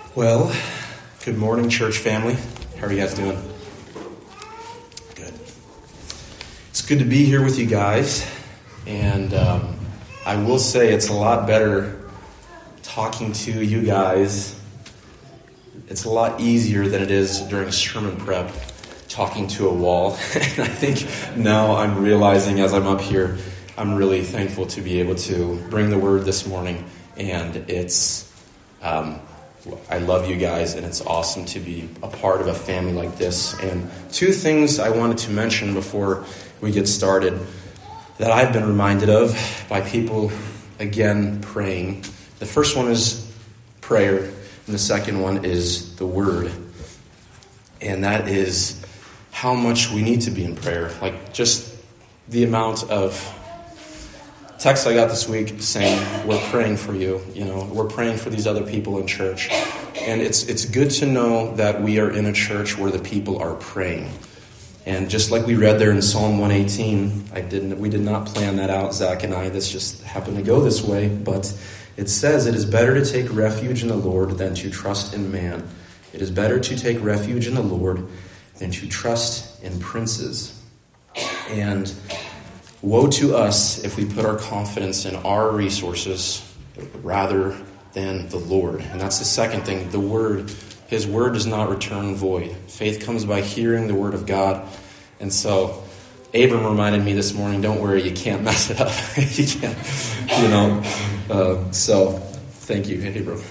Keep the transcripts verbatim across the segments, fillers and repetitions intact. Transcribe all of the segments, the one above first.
Well, good morning, church family. How are you guys doing? Good. It's good to be here with you guys. And um, I will say it's a lot better talking to you guys. It's a lot easier than it is during sermon prep, talking to a wall. And I think now I'm realizing as I'm up here, I'm really thankful to be able to bring the word this morning. And it's... Um, I love you guys, and it's awesome to be a part of a family like this. And two things I wanted to mention before we get started that I've been reminded of by people, again, praying. The first one is prayer, and the second one is the word. And that is how much we need to be in prayer. Like, just the amount of text I got this week saying, we're praying for you, you know, we're praying for these other people in church. And it's it's good to know that we are in a church where the people are praying. And just like we read there in Psalm one eighteen, I didn't we did not plan that out, Zach and I. This just happened to go this way. But it says, it is better to take refuge in the Lord than to trust in man. It is better to take refuge in the Lord than to trust in princes. And woe to us if we put our confidence in our resources rather than the Lord. And that's the second thing. The word, his word does not return void. Faith comes by hearing the word of God. And so Abram reminded me this morning, don't worry, you can't mess it up. you can't, you know. Uh, so thank you, Abram.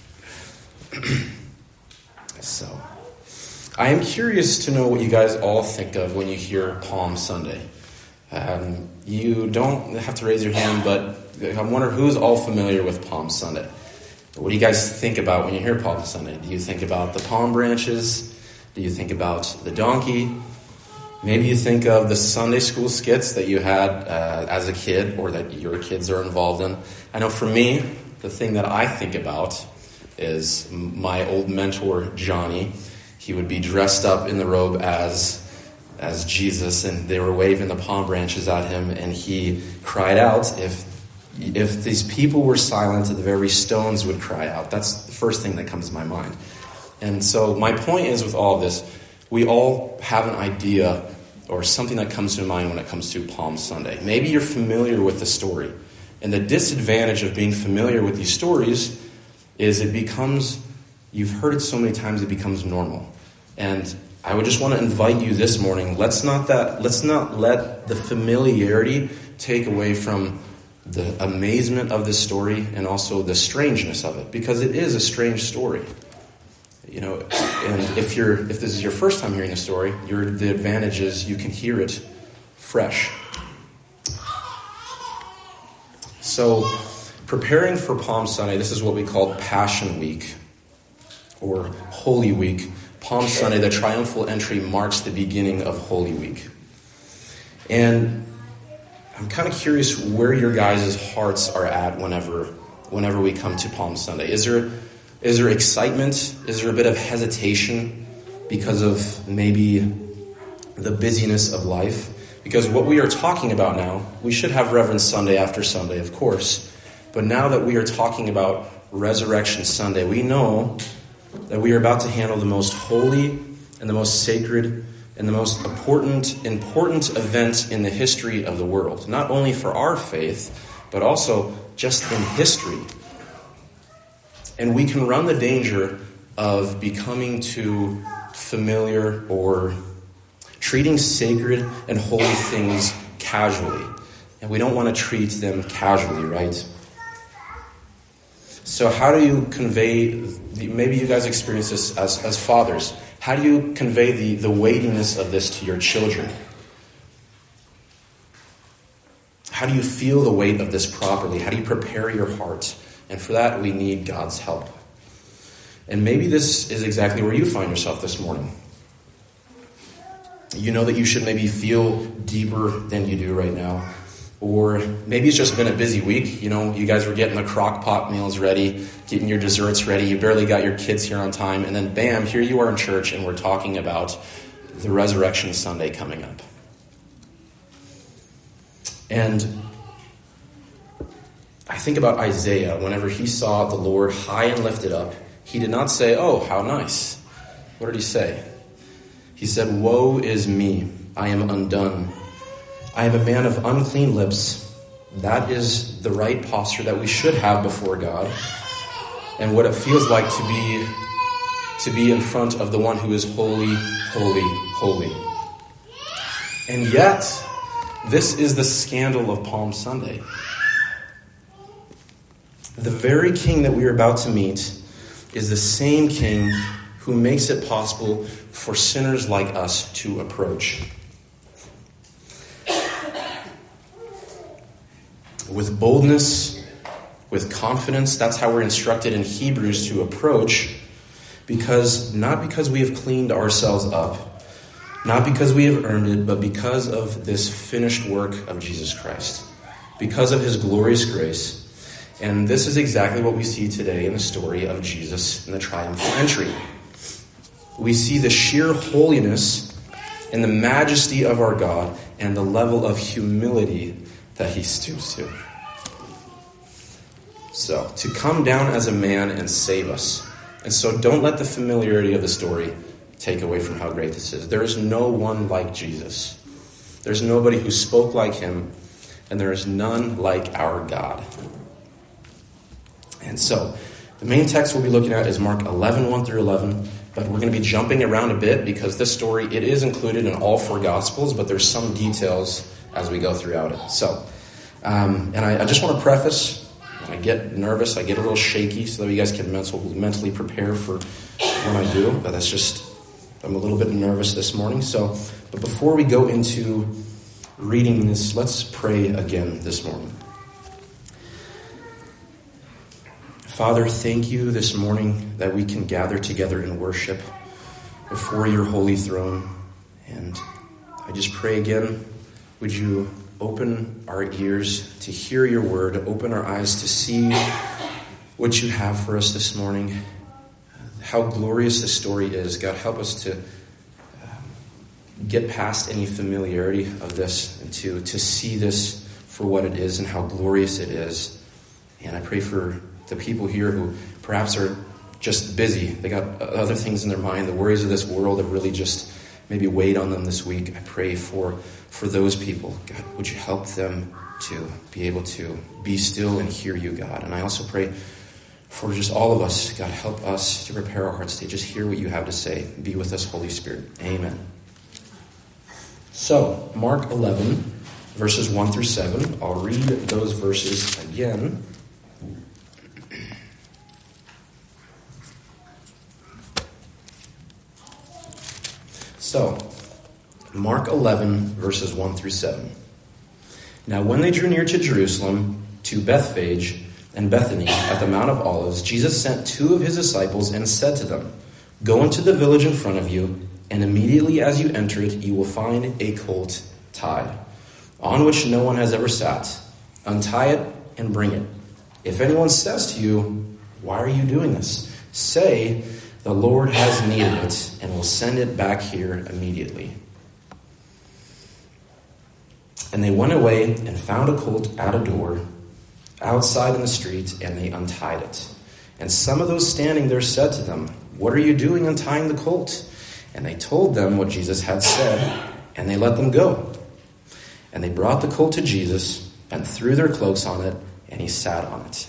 so I am curious to know what you guys all think of when you hear Palm Sunday. Um, you don't have to raise your hand, but I wonder who's all familiar with Palm Sunday. What do you guys think about when you hear Palm Sunday? Do you think about the palm branches? Do you think about the donkey? Maybe you think of the Sunday school skits that you had uh, as a kid or that your kids are involved in. I know for me, the thing that I think about is my old mentor, Johnny. He would be dressed up in the robe as as Jesus, and they were waving the palm branches at him, and he cried out, if if these people were silent, the very stones would cry out. That's the first thing that comes to my mind. And so my point is, with all of this, we all have an idea or something that comes to mind when it comes to Palm Sunday. Maybe you're familiar with the story, and the disadvantage of being familiar with these stories is it becomes, you've heard it so many times, it becomes normal. And I would just want to invite you this morning, let's not that let's not let the familiarity take away from the amazement of this story and also the strangeness of it, because it is a strange story. You know, and if you're if this is your first time hearing the story, your the advantage is you can hear it fresh. So, preparing for Palm Sunday, this is what we call Passion Week or Holy Week. Palm Sunday, the triumphal entry, marks the beginning of Holy Week. And I'm kind of curious where your guys' hearts are at whenever whenever we come to Palm Sunday. Is there is there excitement? Is there a bit of hesitation because of maybe the busyness of life? Because what we are talking about now, we should have Reverend Sunday after Sunday, of course. But now that we are talking about Resurrection Sunday, we know that we are about to handle the most holy and the most sacred and the most important, important event in the history of the world. Not only for our faith, but also just in history. And we can run the danger of becoming too familiar or treating sacred and holy things casually. And we don't want to treat them casually, right? So how do you convey, maybe you guys experience this as, as fathers, how do you convey the, the weightiness of this to your children? How do you feel the weight of this properly? How do you prepare your heart? And for that, we need God's help. And maybe this is exactly where you find yourself this morning. You know that you should maybe feel deeper than you do right now. Or maybe it's just been a busy week. You know, you guys were getting the crock pot meals ready, getting your desserts ready. You barely got your kids here on time. And then bam, here you are in church and we're talking about the Resurrection Sunday coming up. And I think about Isaiah, whenever he saw the Lord high and lifted up, he did not say, "Oh, how nice." What did he say? He said, "Woe is me, I am undone. I am a man of unclean lips." That is the right posture that we should have before God, and what it feels like to be to be in front of the one who is holy, holy, holy. And yet, this is the scandal of Palm Sunday. The very king that we are about to meet is the same king who makes it possible for sinners like us to approach. With boldness, with confidence, that's how we're instructed in Hebrews to approach, because not because we have cleaned ourselves up, not because we have earned it, but because of this finished work of Jesus Christ, because of his glorious grace. And this is exactly what we see today in the story of Jesus in the triumphal entry. We see the sheer holiness and the majesty of our God and the level of humility that he stoops to. So, to come down as a man and save us. And so don't let the familiarity of the story take away from how great this is. There is no one like Jesus. There's nobody who spoke like him, and there is none like our God. And so, the main text we'll be looking at is Mark eleven, one through eleven, but we're going to be jumping around a bit because this story, it is included in all four Gospels, but there's some details as we go throughout it. So, um, and I, I just want to preface, when I get nervous, I get a little shaky so that you guys can mental, mentally prepare for when I do, but that's just, I'm a little bit nervous this morning. So, but before we go into reading this, let's pray again this morning. Father, thank you this morning that we can gather together in worship before your holy throne. And I just pray again, would you open our ears to hear your word, open our eyes to see what you have for us this morning, how glorious this story is. God, help us to get past any familiarity of this and to, to see this for what it is and how glorious it is. And I pray for the people here who perhaps are just busy. They got other things in their mind. The worries of this world have really just maybe weighed on them this week. I pray for, for those people. God, would you help them to be able to be still and hear you, God? And I also pray for just all of us. God, help us to prepare our hearts to just hear what you have to say. Be with us, Holy Spirit. Amen. So, Mark eleven, verses one through seven. I'll read those verses again. So, Mark eleven, verses one through seven. Now when they drew near to Jerusalem, to Bethphage and Bethany at the Mount of Olives, Jesus sent two of his disciples and said to them, "Go into the village in front of you, and immediately as you enter it, you will find a colt tied, on which no one has ever sat. Untie it and bring it. If anyone says to you, 'Why are you doing this?' say, 'The Lord has needed it, and will send it back here immediately.'" And they went away and found a colt at a door, outside in the street, and they untied it. And some of those standing there said to them, "What are you doing untying the colt?" And they told them what Jesus had said, and they let them go. And they brought the colt to Jesus, and threw their cloaks on it, and he sat on it.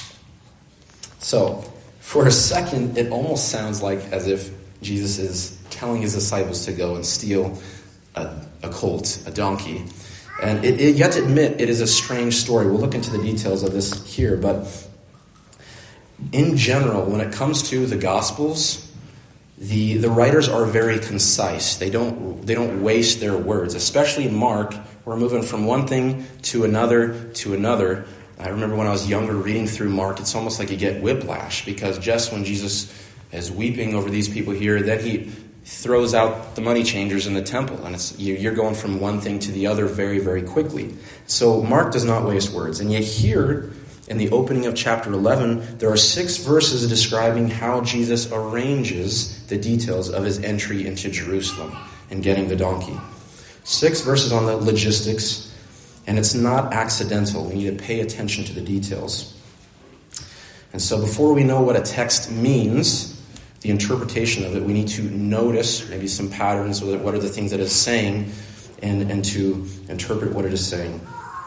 So, for a second, it almost sounds like as if Jesus is telling his disciples to go and steal a, a colt, a donkey. And it, it, you have to admit, it is a strange story. We'll look into the details of this here. But in general, when it comes to the Gospels, the, the writers are very concise. They don't, they don't waste their words. Especially in Mark, we're moving from one thing to another to another. I remember when I was younger reading through Mark, it's almost like you get whiplash, because just when Jesus is weeping over these people here, then he throws out the money changers in the temple, and it's you're going from one thing to the other very, very quickly. So Mark does not waste words. And yet here, in the opening of chapter eleven, there are six verses describing how Jesus arranges the details of his entry into Jerusalem and getting the donkey. Six verses on the logistics. And it's not accidental. We need to pay attention to the details. And so before we know what a text means, the interpretation of it, we need to notice maybe some patterns, what are the things that it's saying, and, and to interpret what it is saying.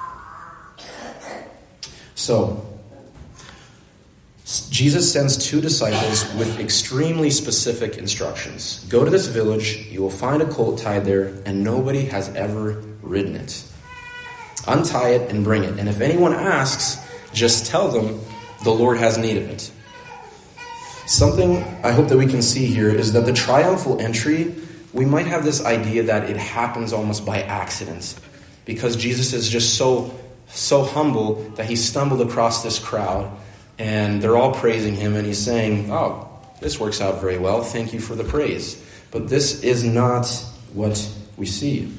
So, Jesus sends two disciples with extremely specific instructions. Go to this village, you will find a colt tied there, and nobody has ever ridden it. Untie it and bring it. And if anyone asks, just tell them the Lord has need of it. Something I hope that we can see here is that the triumphal entry, we might have this idea that it happens almost by accident, because Jesus is just so, so humble that he stumbled across this crowd, and they're all praising him, and he's saying, oh, this works out very well, thank you for the praise. But this is not what we see.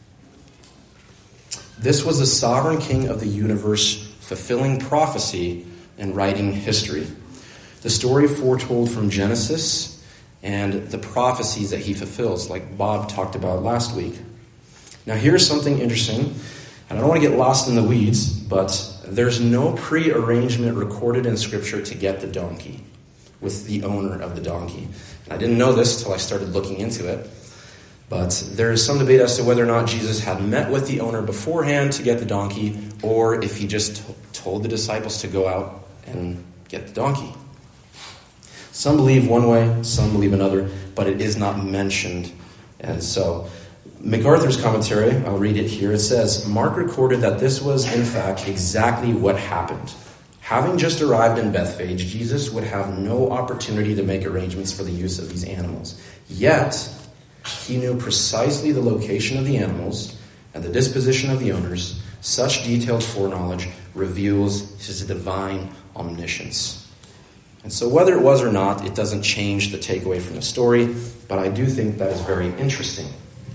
This was the sovereign king of the universe fulfilling prophecy and writing history. The story foretold from Genesis and the prophecies that he fulfills, like Bob talked about last week. Now here's something interesting, and I don't want to get lost in the weeds, but there's no pre-arrangement recorded in Scripture to get the donkey with the owner of the donkey. And I didn't know this until I started looking into it. But there is some debate as to whether or not Jesus had met with the owner beforehand to get the donkey, or if he just t- told the disciples to go out and get the donkey. Some believe one way, some believe another, but it is not mentioned. And so, MacArthur's commentary, I'll read it here, it says, Mark recorded that this was, in fact, exactly what happened. Having just arrived in Bethphage, Jesus would have no opportunity to make arrangements for the use of these animals. Yet, he knew precisely the location of the animals and the disposition of the owners. Such detailed foreknowledge reveals his divine omniscience. And so whether it was or not, it doesn't change the takeaway from the story, but I do think that is very interesting.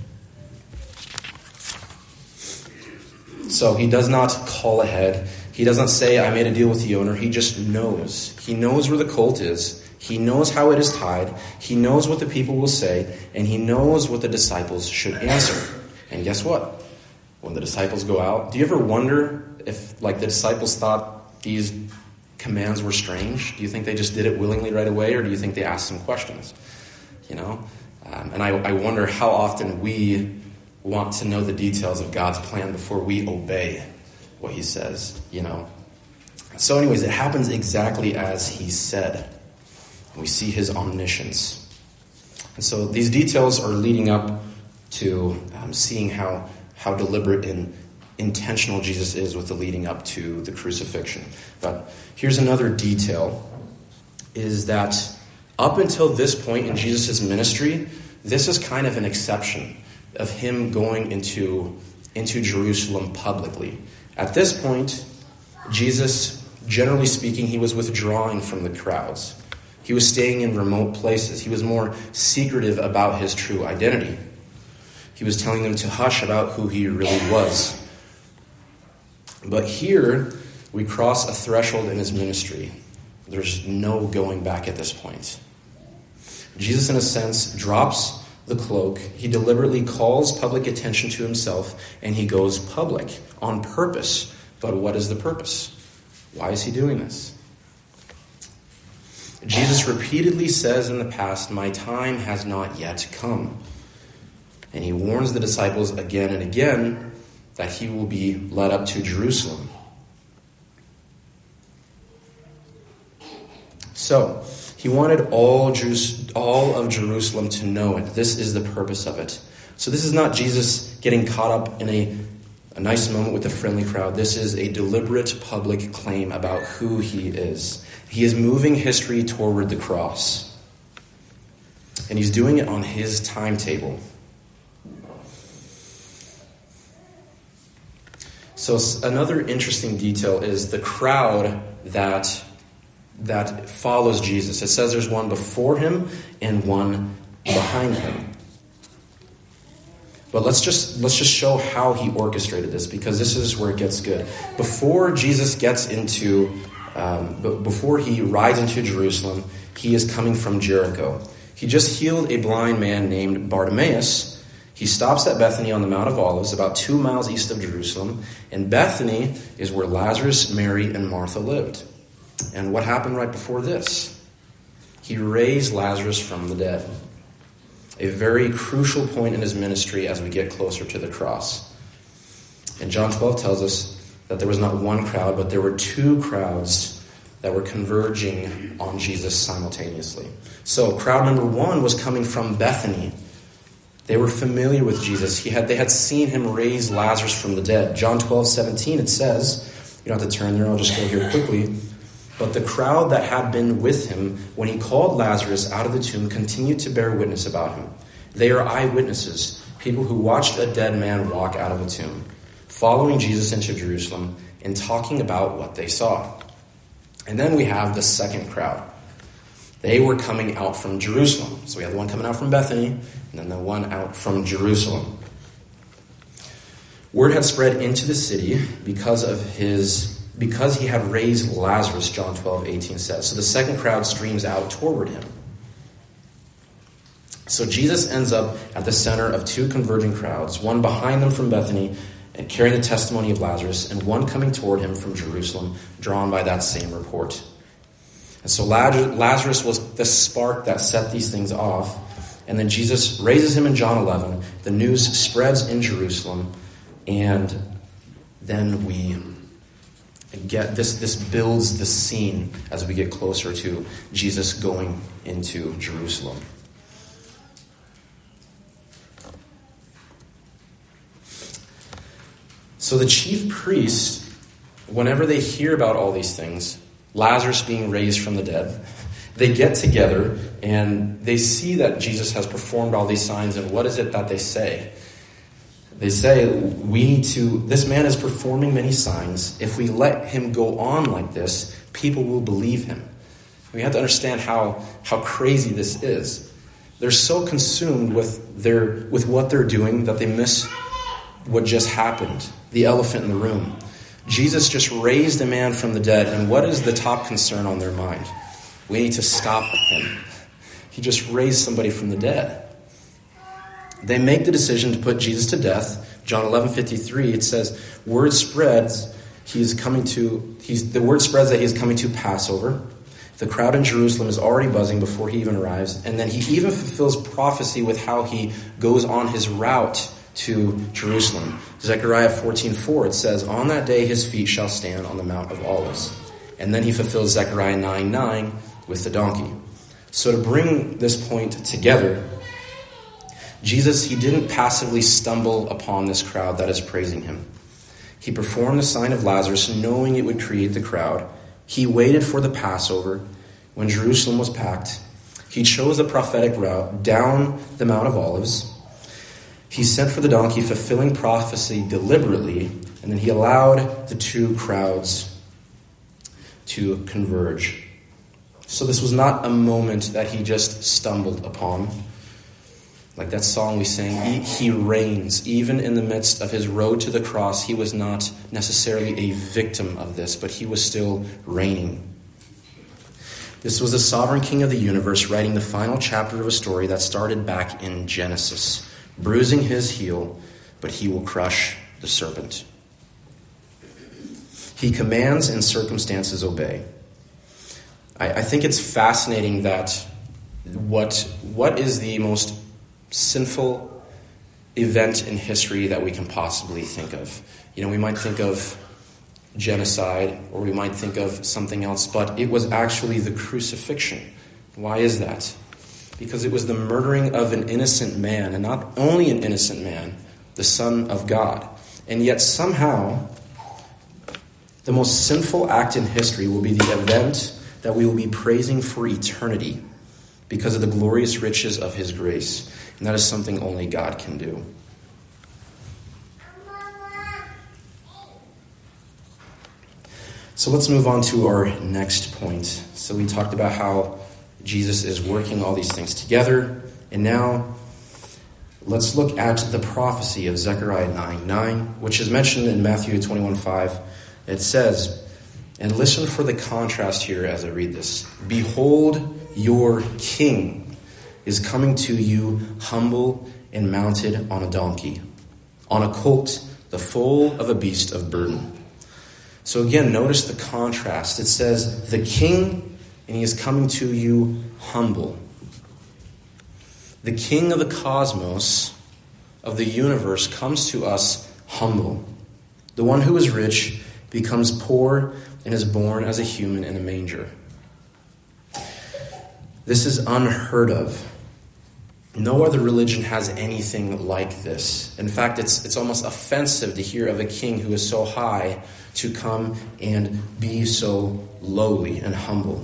So he does not call ahead. He doesn't say, I made a deal with the owner. He just knows. He knows where the colt is. He knows how it is tied. He knows what the people will say. And he knows what the disciples should answer. And guess what? When the disciples go out, do you ever wonder if, like, the disciples thought these commands were strange? Do you think they just did it willingly right away, or do you think they asked some questions? You know? Um, and I, I wonder how often we want to know the details of God's plan before we obey what he says, you know? So anyways, it happens exactly as he said. We see his omniscience. And so these details are leading up to um, seeing how, how deliberate and intentional Jesus is with the leading up to the crucifixion. But here's another detail, is that up until this point in Jesus' ministry, this is kind of an exception of him going into, into Jerusalem publicly. At this point, Jesus, generally speaking, he was withdrawing from the crowds. He was staying in remote places. He was more secretive about his true identity. He was telling them to hush about who he really was. But here, we cross a threshold in his ministry. There's no going back at this point. Jesus, in a sense, drops the cloak. He deliberately calls public attention to himself, and he goes public on purpose. But what is the purpose? Why is he doing this? Jesus repeatedly says in the past, my time has not yet come. And he warns the disciples again and again that he will be led up to Jerusalem. So, he wanted all Jews, all of Jerusalem to know it. This is the purpose of it. So this is not Jesus getting caught up in a, a nice moment with a friendly crowd. This is a deliberate public claim about who he is. He is moving history toward the cross. And he's doing it on his timetable. So another interesting detail is the crowd that that follows Jesus. It says there's one before him and one behind him. But let's just let's just show how he orchestrated this, because this is where it gets good. Before Jesus gets into, um, b- before he rides into Jerusalem, he is coming from Jericho. He just healed a blind man named Bartimaeus. He stops at Bethany on the Mount of Olives, about two miles east of Jerusalem. And Bethany is where Lazarus, Mary, and Martha lived. And what happened right before this? He raised Lazarus from the dead. A very crucial point in his ministry as we get closer to the cross. And John twelve tells us that there was not one crowd, but there were two crowds that were converging on Jesus simultaneously. So crowd number one was coming from Bethany. They were familiar with Jesus. He had They had seen him raise Lazarus from the dead. John twelve seventeen, it says, you don't have to turn there, I'll just go here quickly. But the crowd that had been with him when he called Lazarus out of the tomb continued to bear witness about him. They are eyewitnesses, people who watched a dead man walk out of a tomb, following Jesus into Jerusalem and talking about what they saw. And then we have the second crowd. They were coming out from Jerusalem. So we have the one coming out from Bethany, and then the one out from Jerusalem. Word had spread into the city because of his because he had raised Lazarus, John twelve eighteen says. So the second crowd streams out toward him. So Jesus ends up at the center of two converging crowds, one behind them from Bethany and carrying the testimony of Lazarus, and one coming toward him from Jerusalem, drawn by that same report. And so Lazarus was the spark that set these things off. And then Jesus raises him in John eleven. The news spreads in Jerusalem. And then we get this, this builds the scene as we get closer to Jesus going into Jerusalem. So the chief priests, whenever they hear about all these things, Lazarus being raised from the dead, they get together and they see that Jesus has performed all these signs. And what is it that they say? They say, we need to, this man is performing many signs. If we let him go on like this, people will believe him. We have to understand how, how crazy this is. They're so consumed with their with what they're doing that they miss what just happened, the elephant in the room. Jesus just raised a man from the dead, and what is the top concern on their mind? We need to stop him. He just raised somebody from the dead. They make the decision to put Jesus to death. John eleven fifty-three, it says, word spreads he is coming to he's the word spreads that he is coming to Passover. The crowd in Jerusalem is already buzzing before he even arrives, and then he even fulfills prophecy with how he goes on his route to Jerusalem. Zechariah fourteen four, it says, on that day his feet shall stand on the Mount of Olives. And then he fulfills Zechariah nine nine with the donkey. So to bring this point together, Jesus, he didn't passively stumble upon this crowd that is praising him. He performed the sign of Lazarus knowing it would create the crowd. He waited for the Passover when Jerusalem was packed. He chose the prophetic route down the Mount of Olives. He sent for the donkey, fulfilling prophecy deliberately, and then he allowed the two crowds to converge. So this was not a moment that he just stumbled upon. Like that song we sang, he, he reigns. Even in the midst of his road to the cross, he was not necessarily a victim of this, but he was still reigning. This was the sovereign king of the universe writing the final chapter of a story that started back in Genesis, bruising his heel, but he will crush the serpent. He commands and circumstances obey. I, I think it's fascinating that what what is the most sinful event in history that we can possibly think of. You know, we might think of genocide, or we might think of something else, but it was actually the crucifixion. Why is that? Because it was the murdering of an innocent man, and not only an innocent man, the Son of God. And yet somehow, the most sinful act in history will be the event that we will be praising for eternity because of the glorious riches of his grace. And that is something only God can do. So let's move on to our next point. So we talked about how Jesus is working all these things together. And now let's look at the prophecy of Zechariah nine nine, which is mentioned in Matthew twenty-one five. It says, and listen for the contrast here as I read this. Behold, your king is coming to you humble and mounted on a donkey, on a colt, the foal of a beast of burden. So again, notice the contrast. It says, the king, and he is coming to you humble. The king of the cosmos, of the universe, comes to us humble. The one who is rich becomes poor and is born as a human in a manger. This is unheard of. No other religion has anything like this. In fact, it's it's almost offensive to hear of a king who is so high to come and be so lowly and humble.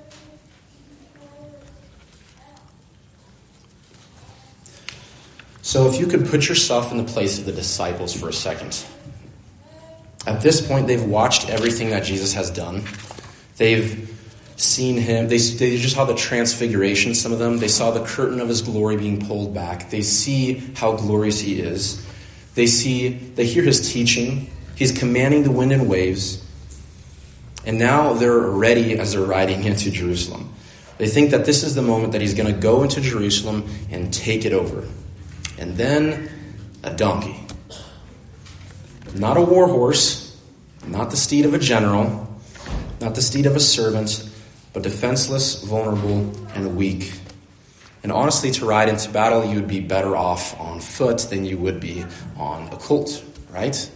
So if you could put yourself in the place of the disciples for a second. At this point, they've watched everything that Jesus has done. They've seen him. They, they just saw the transfiguration, some of them. They saw the curtain of his glory being pulled back. They see how glorious he is. They see, they hear his teaching. He's commanding the wind and waves. And now they're ready as they're riding into Jerusalem. They think that this is the moment that he's going to go into Jerusalem and take it over. And then a donkey. Not a war horse, not the steed of a general, not the steed of a servant, but defenseless, vulnerable, and weak. And honestly, to ride into battle, you would be better off on foot than you would be on a colt, right?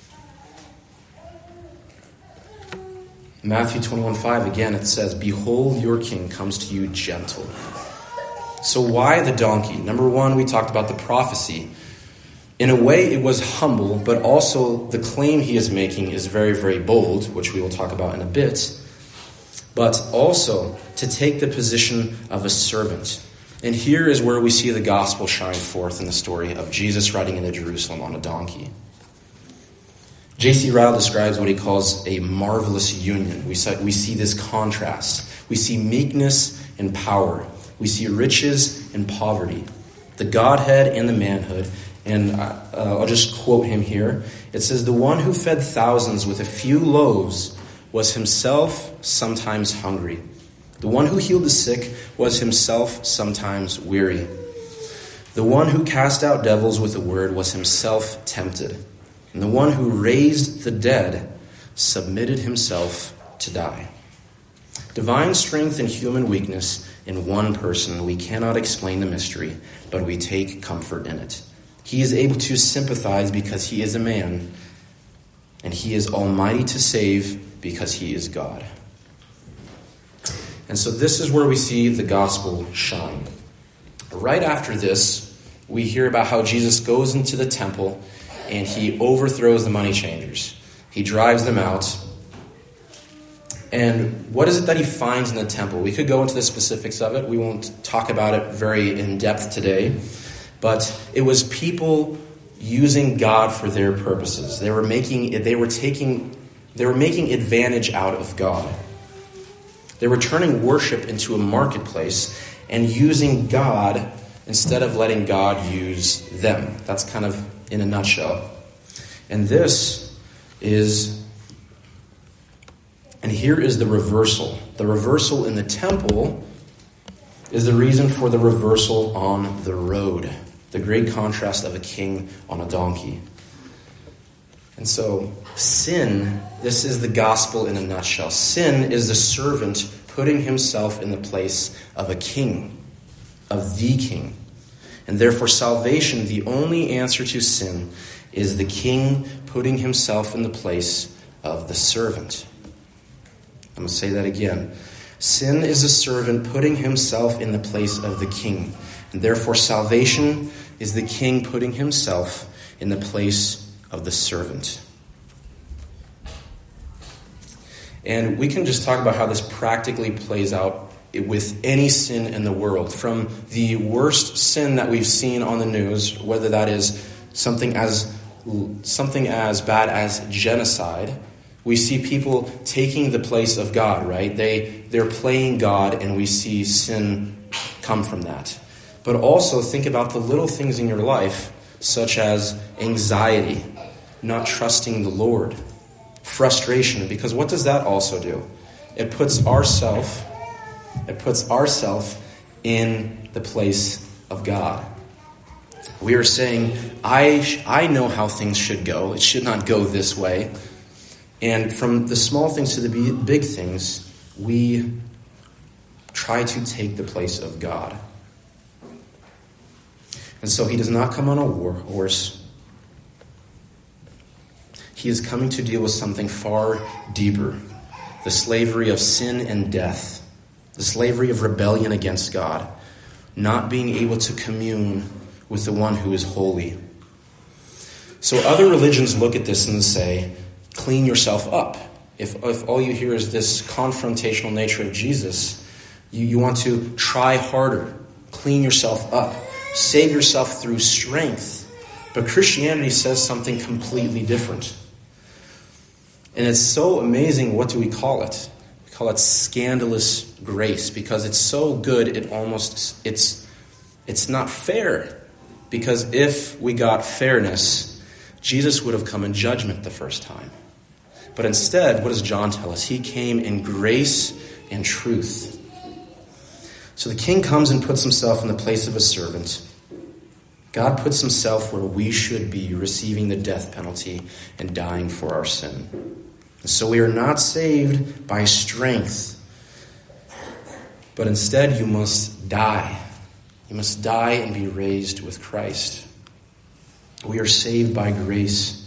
Matthew twenty-one five, again, it says, "Behold, your king comes to you gentle." So why the donkey? Number one, we talked about the prophecy. In a way, it was humble, but also the claim he is making is very, very bold, which we will talk about in a bit. But also to take the position of a servant. And here is where we see the gospel shine forth in the story of Jesus riding into Jerusalem on a donkey. J C Ryle describes what he calls a marvelous union. We see, we see this contrast. We see meekness and power. We see riches and poverty. The Godhead and the manhood. And uh, I'll just quote him here. It says, "The one who fed thousands with a few loaves was himself sometimes hungry. The one who healed the sick was himself sometimes weary. The one who cast out devils with a word was himself tempted. And the one who raised the dead submitted himself to die." Divine strength and human weakness in one person. We cannot explain the mystery, but we take comfort in it. He is able to sympathize because he is a man, and he is almighty to save because he is God. And so this is where we see the gospel shine. Right after this, we hear about how Jesus goes into the temple and he overthrows the money changers. He drives them out. And what is it that he finds in the temple? We could go into the specifics of it. We won't talk about it very in depth today. But it was people using God for their purposes. They were making they were taking they were making advantage out of God. They were turning worship into a marketplace and using God instead of letting God use them. That's kind of in a nutshell. And this is and here is the reversal. The reversal in the temple is the reason for the reversal on the road. The great contrast of a king on a donkey. And so, sin, this is the gospel in a nutshell. Sin is the servant putting himself in the place of a king, of the king. And therefore, salvation, the only answer to sin, is the king putting himself in the place of the servant. I'm going to say that again. Sin is a servant putting himself in the place of the king. And therefore, salvation is the king putting himself in the place of the servant. And we can just talk about how this practically plays out with any sin in the world. From the worst sin that we've seen on the news, whether that is something as something as bad as genocide, we see people taking the place of God, right? They, they're playing God, and we see sin come from that. But also think about the little things in your life, such as anxiety, not trusting the Lord, frustration, because what does that also do? It puts ourself, it puts ourself in the place of God. We are saying, I, I know how things should go. It should not go this way. And from the small things to the big things, we try to take the place of God. And so he does not come on a war horse. He is coming to deal with something far deeper. The slavery of sin and death. The slavery of rebellion against God. Not being able to commune with the one who is holy. So other religions look at this and say, clean yourself up. If, if all you hear is this confrontational nature of Jesus, you, you want to try harder. Clean yourself up. Save yourself through strength. But Christianity says something completely different. And it's so amazing. What do we call it? We call it scandalous grace, because it's so good it almost it's it's not fair. Because if we got fairness, Jesus would have come in judgment the first time. But instead, what does John tell us? He came in grace and truth. So the king comes and puts himself in the place of a servant. God puts himself where we should be, receiving the death penalty and dying for our sin. And so we are not saved by strength, but instead you must die. You must die and be raised with Christ. We are saved by grace.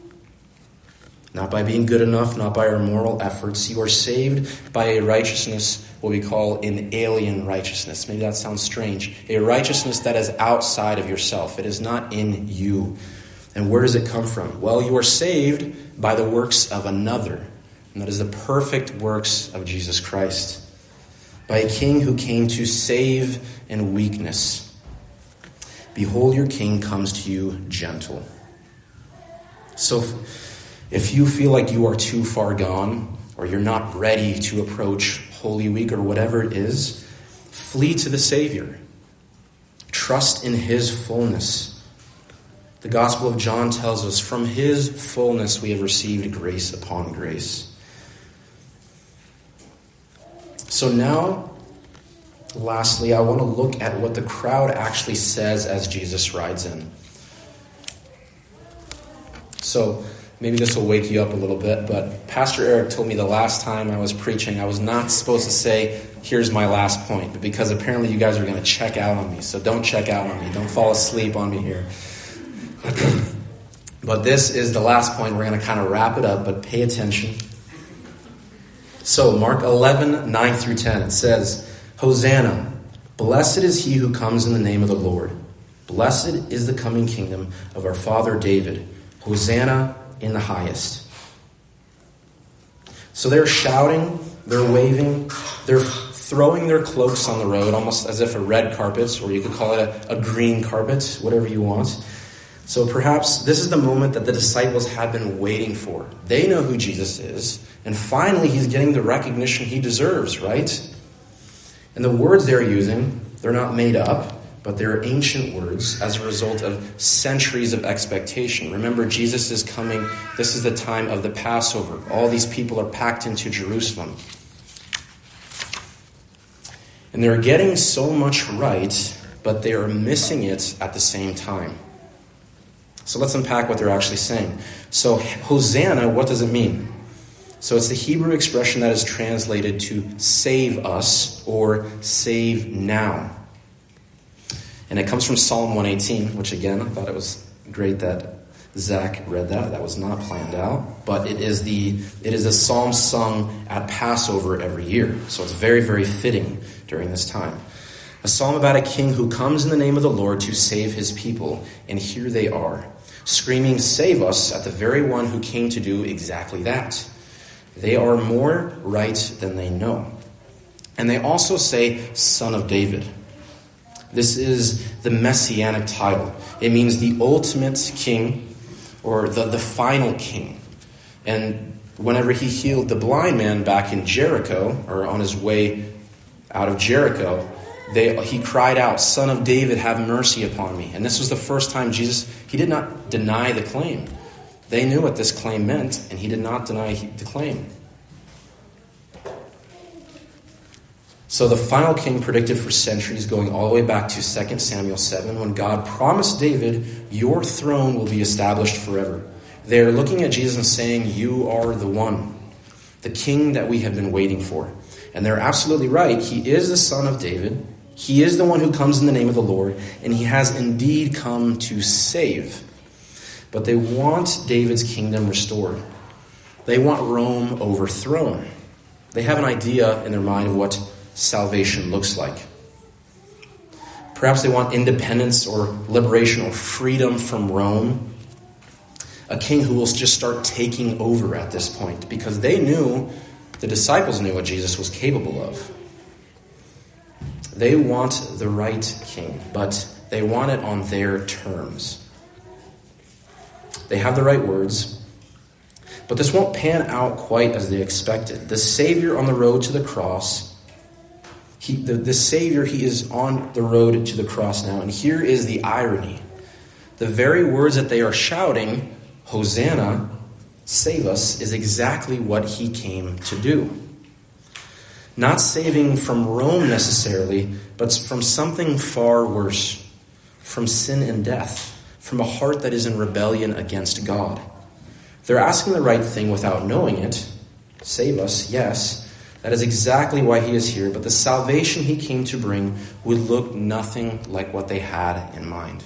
Not by being good enough, not by our moral efforts. You are saved by a righteousness, what we call an alien righteousness. Maybe that sounds strange. A righteousness that is outside of yourself. It is not in you. And where does it come from? Well, you are saved by the works of another. And that is the perfect works of Jesus Christ. By a king who came to save in weakness. Behold, your king comes to you gentle. So if you feel like you are too far gone, or you're not ready to approach Holy Week or whatever it is, flee to the Savior. Trust in his fullness. The Gospel of John tells us, from his fullness we have received grace upon grace. So now, lastly, I want to look at what the crowd actually says as Jesus rides in. So maybe this will wake you up a little bit, but Pastor Eric told me the last time I was preaching, I was not supposed to say, here's my last point, because apparently you guys are going to check out on me. So don't check out on me. Don't fall asleep on me here. But this is the last point. We're going to kind of wrap it up, but pay attention. So Mark eleven, nine through ten, it says, Hosanna, blessed is he who comes in the name of the Lord. Blessed is the coming kingdom of our father David. Hosanna in the highest. So they're shouting, they're waving, they're throwing their cloaks on the road, almost as if a red carpet, or you could call it a, a green carpet, whatever you want. So perhaps this is the moment that the disciples have been waiting for. They know who Jesus is, and finally he's getting the recognition he deserves, right? And the words they're using, they're not made up, but they're ancient words as a result of centuries of expectation. Remember, Jesus is coming. This is the time of the Passover. All these people are packed into Jerusalem. And they're getting so much right, but they are missing it at the same time. So let's unpack what they're actually saying. So Hosanna, what does it mean? So it's the Hebrew expression that is translated to save us or save now. And it comes from Psalm one eighteen, which again, I thought it was great that Zach read that. That was not planned out. But it is the it is a psalm sung at Passover every year. So it's very, very fitting during this time. A psalm about a king who comes in the name of the Lord to save his people. And here they are, screaming, save us, at the very one who came to do exactly that. They are more right than they know. And they also say, Son of David. This is the messianic title. It means the ultimate king, or the, the final king. And whenever he healed the blind man back in Jericho, or on his way out of Jericho, they, he cried out, Son of David, have mercy upon me. And this was the first time Jesus, he did not deny the claim. They knew what this claim meant, and he did not deny the claim. So the final king predicted for centuries, going all the way back to Second Samuel seven, when God promised David, your throne will be established forever. They're looking at Jesus and saying, you are the one, the king that we have been waiting for. And they're absolutely right. He is the son of David. He is the one who comes in the name of the Lord, and he has indeed come to save. But they want David's kingdom restored. They want Rome overthrown. They have an idea in their mind of what salvation looks like. Perhaps they want independence or liberation or freedom from Rome. A king who will just start taking over at this point, because they knew, the disciples knew what Jesus was capable of. They want the right king, but they want it on their terms. They have the right words, but this won't pan out quite as they expected. The Savior on the road to the cross, he, the, the Savior, he is on the road to the cross now. And here is the irony. The very words that they are shouting, Hosanna, save us, is exactly what he came to do. Not saving from Rome necessarily, but from something far worse, from sin and death, from a heart that is in rebellion against God. They're asking the right thing without knowing it. Save us, yes. That is exactly why he is here, but the salvation he came to bring would look nothing like what they had in mind.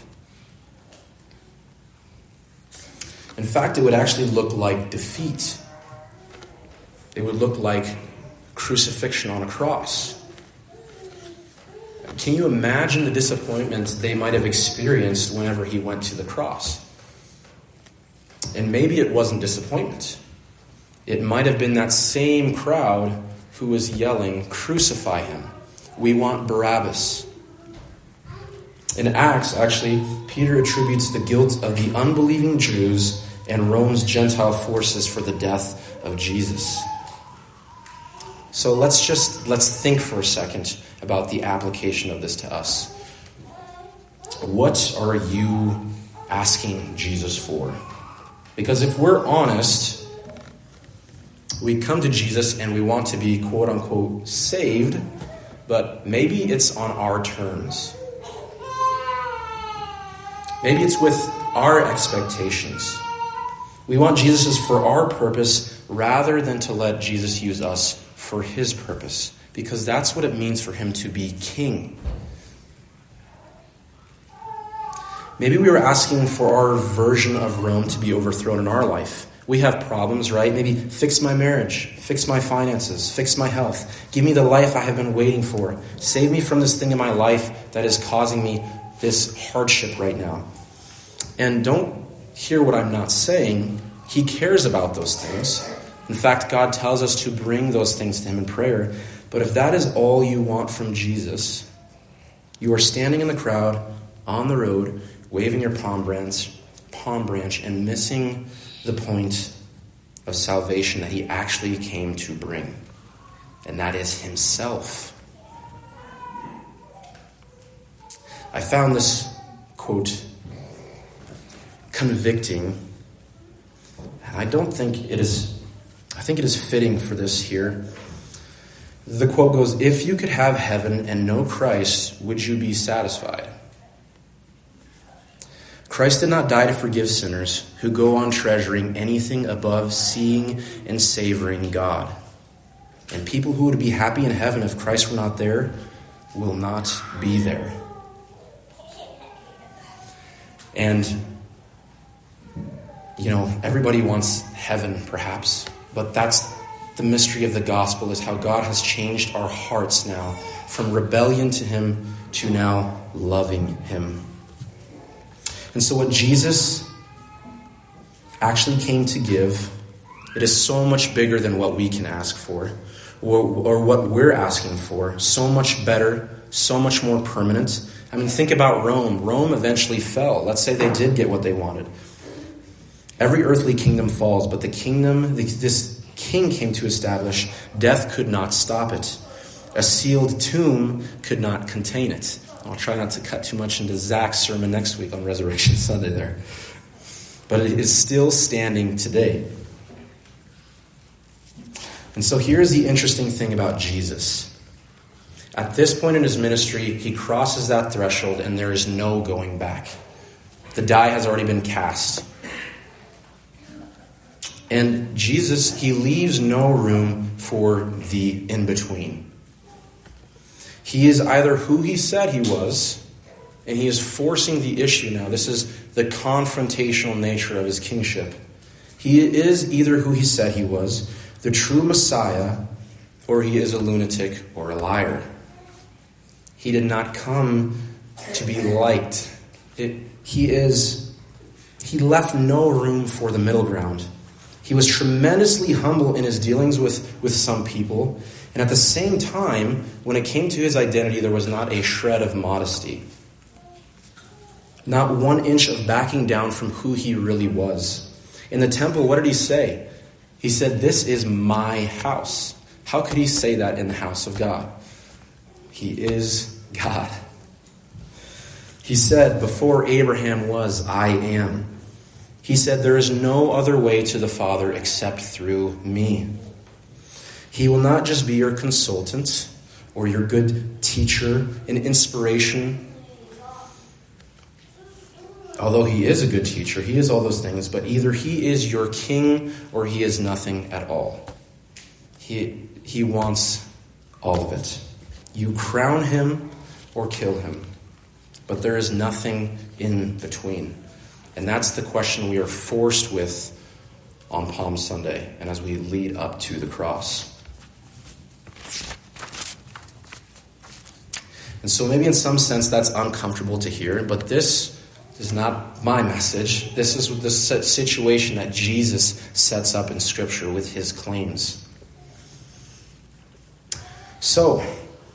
In fact, it would actually look like defeat. It would look like crucifixion on a cross. Can you imagine the disappointment they might have experienced whenever he went to the cross? And maybe it wasn't disappointment. It might have been that same crowd who was yelling, crucify him. We want Barabbas. In Acts, actually, Peter attributes the guilt of the unbelieving Jews and Rome's Gentile forces for the death of Jesus. So let's just, let's think for a second about the application of this to us. What are you asking Jesus for? Because if we're honest, we come to Jesus and we want to be quote unquote saved, but maybe it's on our terms. Maybe it's with our expectations. We want Jesus for our purpose rather than to let Jesus use us for his purpose, because that's what it means for him to be king. Maybe we were asking for our version of Rome to be overthrown in our life. We have problems, right? Maybe fix my marriage, fix my finances, fix my health. Give me the life I have been waiting for. Save me from this thing in my life that is causing me this hardship right now. And don't hear what I'm not saying. He cares about those things. In fact, God tells us to bring those things to him in prayer. But if that is all you want from Jesus, you are standing in the crowd, on the road, waving your palm branch, palm branch, and missing the point of salvation that he actually came to bring. And that is himself. I found this quote convicting. And I don't think it is, I think it is fitting for this here. The quote goes, if you could have heaven and no Christ, would you be satisfied? Christ did not die to forgive sinners who go on treasuring anything above seeing and savoring God. And people who would be happy in heaven if Christ were not there will not be there. And, you know, everybody wants heaven, perhaps, but that's the mystery of the gospel, is how God has changed our hearts now from rebellion to him to now loving him. And so what Jesus actually came to give, it is so much bigger than what we can ask for, or, or what we're asking for. So much better, so much more permanent. I mean, think about Rome. Rome eventually fell. Let's say they did get what they wanted. Every earthly kingdom falls, but the kingdom, this king came to establish, death could not stop it. A sealed tomb could not contain it. I'll try not to cut too much into Zach's sermon next week on Resurrection Sunday there. But it is still standing today. And so here's the interesting thing about Jesus. At this point in his ministry, he crosses that threshold and there is no going back. The die has already been cast. And Jesus, he leaves no room for the in-between. He is either who he said he was, and he is forcing the issue now. This is the confrontational nature of his kingship. He is either who he said he was, the true Messiah, or he is a lunatic or a liar. He did not come to be liked. It, he is, he left no room for the middle ground. He was tremendously humble in his dealings with, with some people. And at the same time, when it came to his identity, there was not a shred of modesty. Not one inch of backing down from who he really was. In the temple, what did he say? He said, "This is my house." How could he say that in the house of God? He is God. He said, "Before Abraham was, I am." He said, "There is no other way to the Father except through me." He will not just be your consultant or your good teacher, an inspiration. Although he is a good teacher, he is all those things, but either he is your king or he is nothing at all. He, he wants all of it. You crown him or kill him, but there is nothing in between. And that's the question we are forced with on Palm Sunday and as we lead up to the cross. And so maybe in some sense that's uncomfortable to hear, but this is not my message. This is the situation that Jesus sets up in Scripture with his claims. So,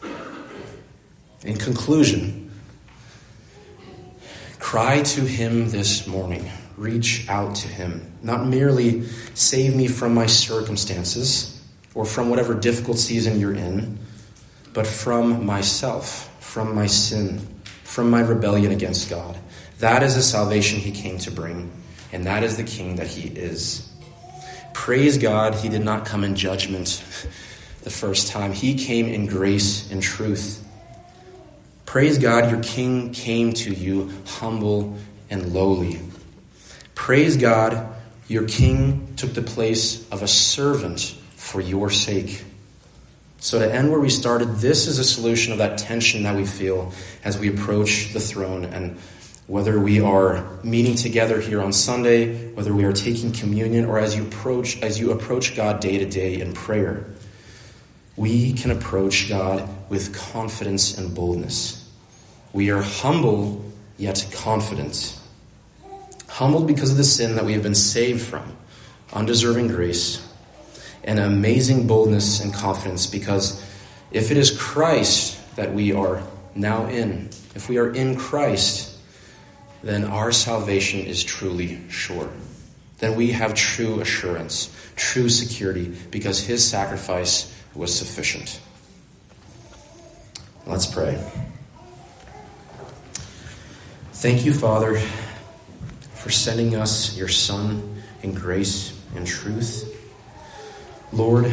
in conclusion, cry to him this morning. Reach out to him. Not merely save me from my circumstances or from whatever difficult season you're in, but from myself, from my sin, from my rebellion against God. That is the salvation he came to bring, and that is the king that he is. Praise God, he did not come in judgment the first time. He came in grace and truth. Praise God, your king came to you humble and lowly. Praise God, your king took the place of a servant for your sake. So to end where we started, this is a solution of that tension that we feel as we approach the throne. And whether we are meeting together here on Sunday, whether we are taking communion, or as you approach, as you approach God day to day in prayer, we can approach God with confidence and boldness. We are humble yet confident. Humbled because of the sin that we have been saved from, undeserving grace, and amazing boldness and confidence because if it is Christ that we are now in, if we are in Christ, then our salvation is truly sure. Then we have true assurance, true security, because his sacrifice was sufficient. Let's pray. Thank you, Father, for sending us your Son in grace and truth. Lord,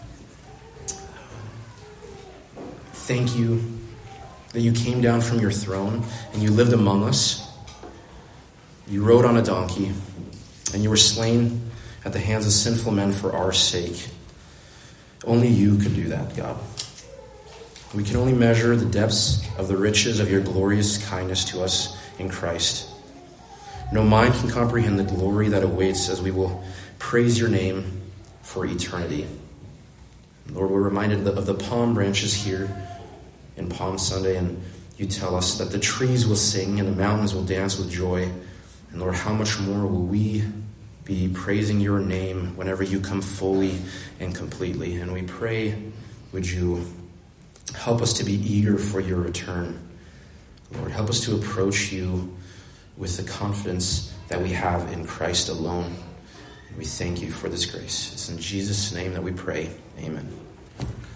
thank you that you came down from your throne and you lived among us. You rode on a donkey, and you were slain at the hands of sinful men for our sake. Only you could do that, God. We can only measure the depths of the riches of your glorious kindness to us in Christ. No mind can comprehend the glory that awaits as we will praise your name for eternity. Lord, we're reminded of the palm branches here in Palm Sunday, and you tell us that the trees will sing and the mountains will dance with joy. And Lord, how much more will we be praising your name whenever you come fully and completely? And we pray, would you help us to be eager for your return? Lord, help us to approach you with the confidence that we have in Christ alone. And we thank you for this grace. It's in Jesus' name that we pray. Amen.